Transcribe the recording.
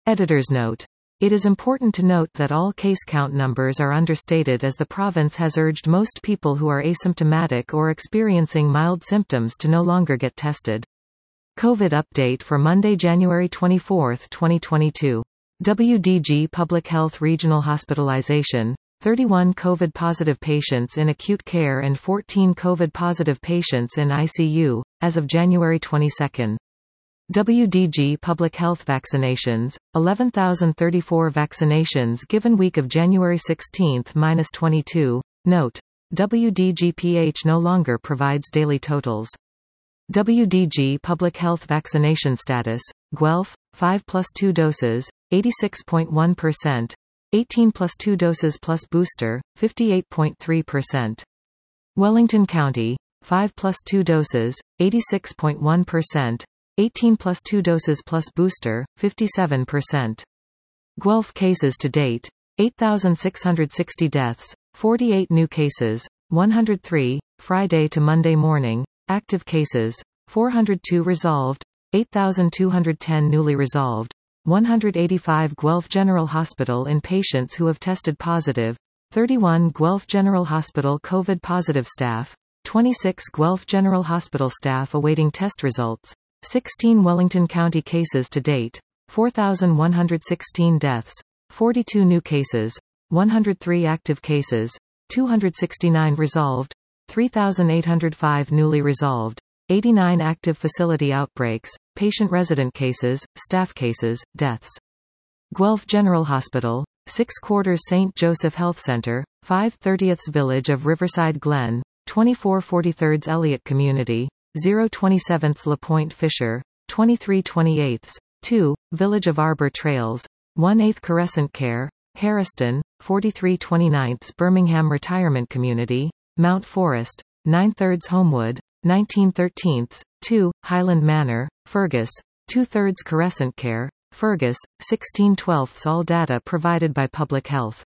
Editor's note. It is important to note that all case count numbers are understated, as the province has urged most people who are asymptomatic or experiencing mild symptoms to no longer get tested. COVID update for Monday, January 24, 2022. WDG Public Health Regional Hospitalization: 31 COVID-positive patients in acute care and 14 COVID-positive patients in ICU, as of January 22. WDG Public Health Vaccinations: 11,034 vaccinations given week of January 16–22. Note: WDGPH no longer provides daily totals. WDG Public Health Vaccination Status: Guelph, 5+2 doses, 86.1%. 18 plus 2 doses plus booster, 58.3%. Wellington County, 5 plus 2 doses, 86.1%. 18 plus 2 doses plus booster, 57%. Guelph cases to date: 8,660 deaths, 48 new cases, 103, Friday to Monday morning. Active cases: 402 resolved, 8,210 newly resolved. 185 Guelph General Hospital in patients who have tested positive. 31 Guelph General Hospital COVID-positive staff. 26 Guelph General Hospital staff awaiting test results. 16 Wellington County cases to date. 4,116 deaths. 42 new cases. 103 active cases. 269 resolved. 3,805 newly resolved. 89 active facility outbreaks, patient-resident cases, staff cases, deaths. Guelph General Hospital, 6 Quarters St. Joseph Health Center, 5/30ths Village of Riverside Glen, 24/43 Elliott Community, 027ths La Pointe Fisher, 23/28ths, 2, Village of Arbor Trails, 1/8 Crescent Care, Harriston, 43/29ths Birmingham Retirement Community, Mount Forest, 9/3 Homewood, 19/13ths, 2, Highland Manor, Fergus, 2/3 Crescent Care, Fergus, 16/12ths. All data provided by Public Health.